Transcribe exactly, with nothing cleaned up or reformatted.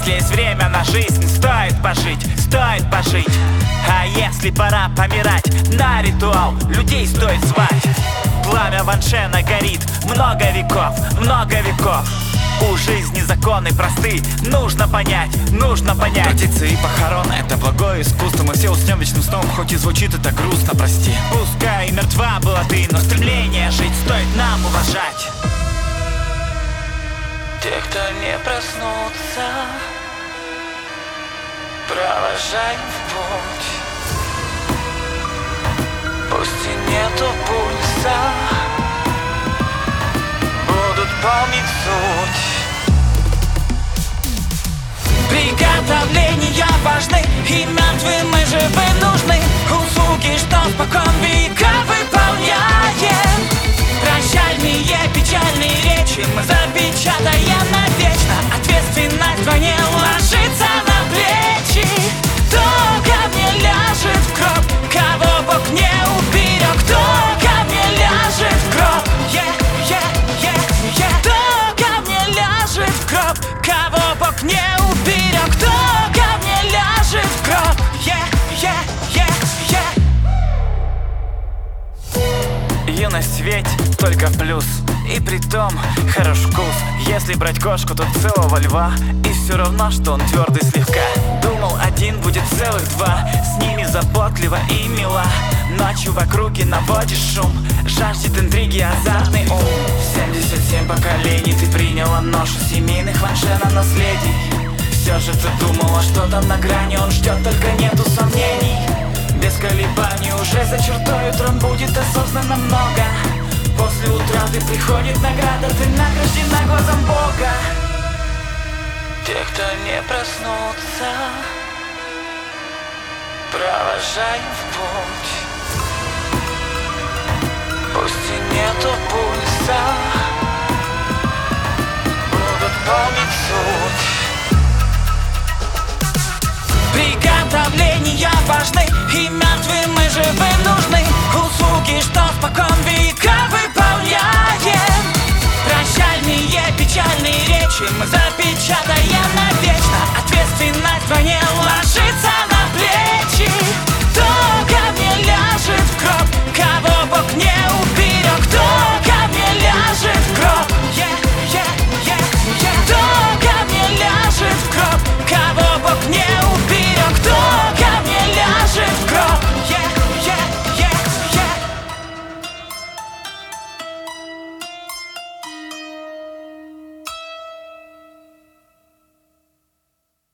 Если есть время на жизнь, стоит пожить, стоит пожить. А если пора помирать, на ритуал людей стоит звать. Пламя Ваншена горит много веков, много веков. У жизни законы просты, нужно понять, нужно понять. Традиции похорон — это благое искусство. Мы все уснем вечным сном, хоть и звучит это грустно, прости. Пускай и мертва была ты, но стремление жить стоит нам уважать. Те, кто не проснутся, провожай в путь. Пусть и нету пульса, будут помнить суть. Приготовления важны, и мертвым и живым нужны услуги, что спокон века выполняем. Прощальные печальные речи мы запечатаем навечно. Ответственность вдвойне ложится на плечи. Кто ко мне ляжет в гроб, кого Бог не уберег? Кто ко мне ляжет в гроб? Yeah, yeah, yeah, yeah. Кто ко мне ляжет в гроб, кого Бог не уберег? Кто ко мне ляжет в гроб? Yeah, yeah, yeah, yeah. Юность ведь только в плюс, и притом хорош вкус. Если брать кошку, то целого льва, и все равно, что он твердый слегка. Думал, один будет целых два, с ними заботливо и мила. Ночью в округе наводишь шум, жаждет интриги азартный ум. Семьдесят семь поколений ты приняла ношу семейных Ваншена наследий. Все же ты думала, что там на грани, он ждет, только нету сомнений. Без колебаний уже за чертой утром будет осознанно много. После утраты приходит награда, ты награждена глазом Бога. Те, кто не проснутся, провожай в путь. Пусть и нету пульса, будут помнить суть. Приготовления важны, и мертвым и живым нужны услуги, что спокон века выполняем. Прощальные печальные речи мы запечатаем навечно. Ответственность вдвойне ложится